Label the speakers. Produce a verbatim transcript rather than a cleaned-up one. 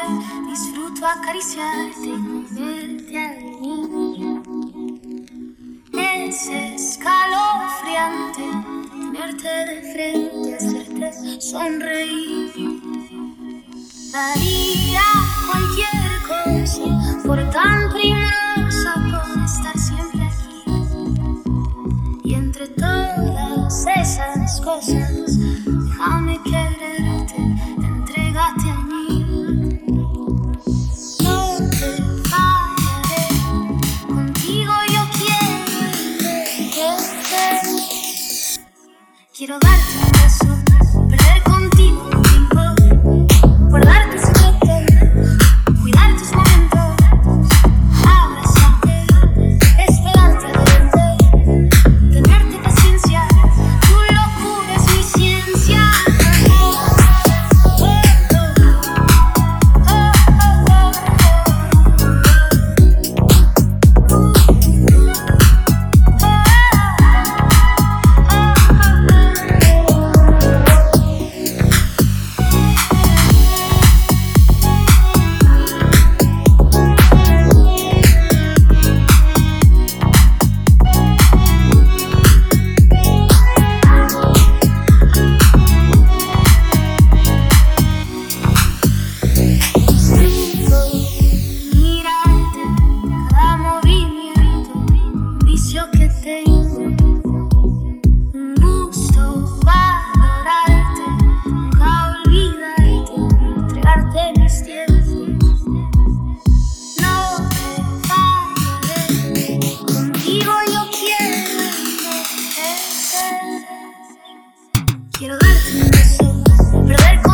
Speaker 1: disfruto acariciarte y moverte a mí. Es escalofriante tenerte de frente, hacerte sonreír. Daría cualquier cosa por tan primorosa, por estar siempre aquí. Y entre todas esas cosas, déjame quererte, entrégate a mí. No te fallaré, contigo yo quiero envejecer. Quiero darte un beso, perder contigo un tiempo, guardar tus secretos, cuidar tus momentos, abrazarte, esperarte verte, tenerte paciencia, tu locura es mi ciencia. Que tengo un gusto valorarte, nunca olvidarte, entregarte mis tiempos. No te fallaré, contigo yo quiero envejecer. Quiero darte un beso, perder